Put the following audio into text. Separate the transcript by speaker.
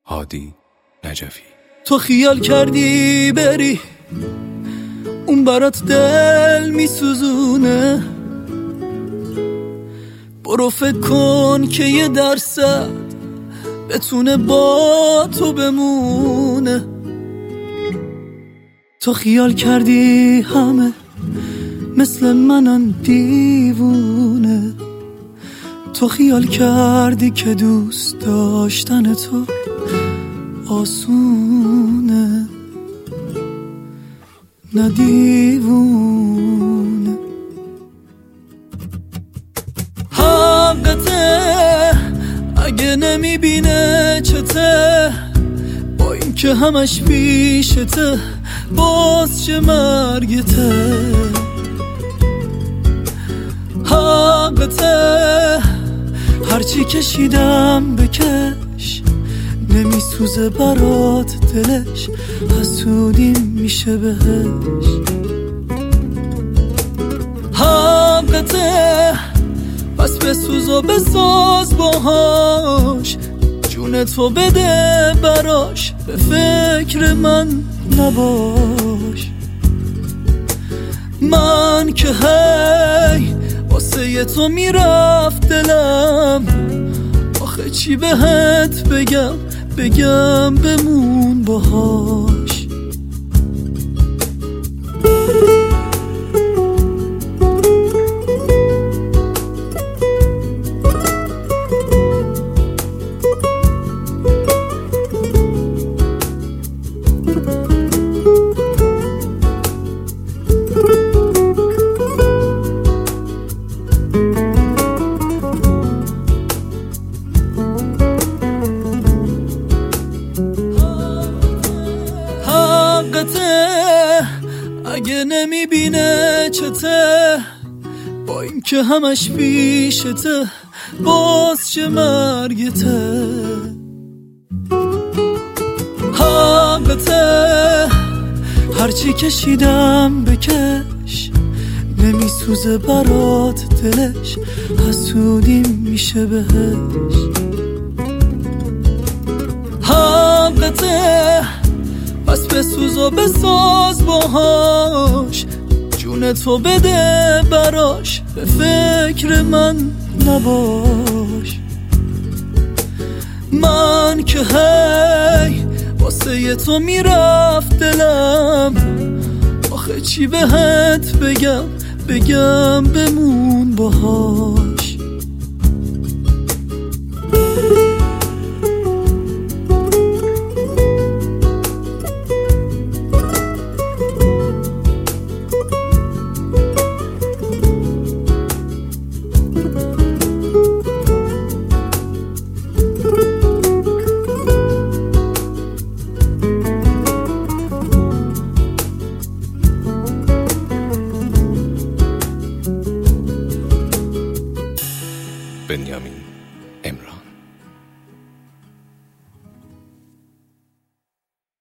Speaker 1: هادی نجفی.
Speaker 2: تو خیال کردی بری اون برات دل میسوزونه، برو فکر کن که یه درصد بتونه با تو بمونه. تو خیال کردی همه مثل منن دیوونه، تو خیال کردی که دوست داشتن تو آسونه، نه دیوونه. حقته اگه نمیبینه چته، با این که همش پیشته باز چه مرگته. حقته هرچی کشیدم بکش، نمیسوزه برات دلش، حسودیم میشه بهش. حقته پس بسوز و بساز باهاش، جونتو بده براش، به فکر من نباش. من که هی واسه تو میرفت دلم، آخه چی بهت بگم بمون باهاش. اگه نمیبینه چته، با این که همش پیشته باز چه مرگته. حقته هرچی کشیدم بکش، نمیسوزه برات دلش، حسودیم میشه بهش. حقته پس بسوز و بساز باهاش، جونتو بده براش، به فکر من نباش. من که هی واسه تو میرفت دلم، آخه چی بهت بگم بمون باهاش.
Speaker 1: بنیامین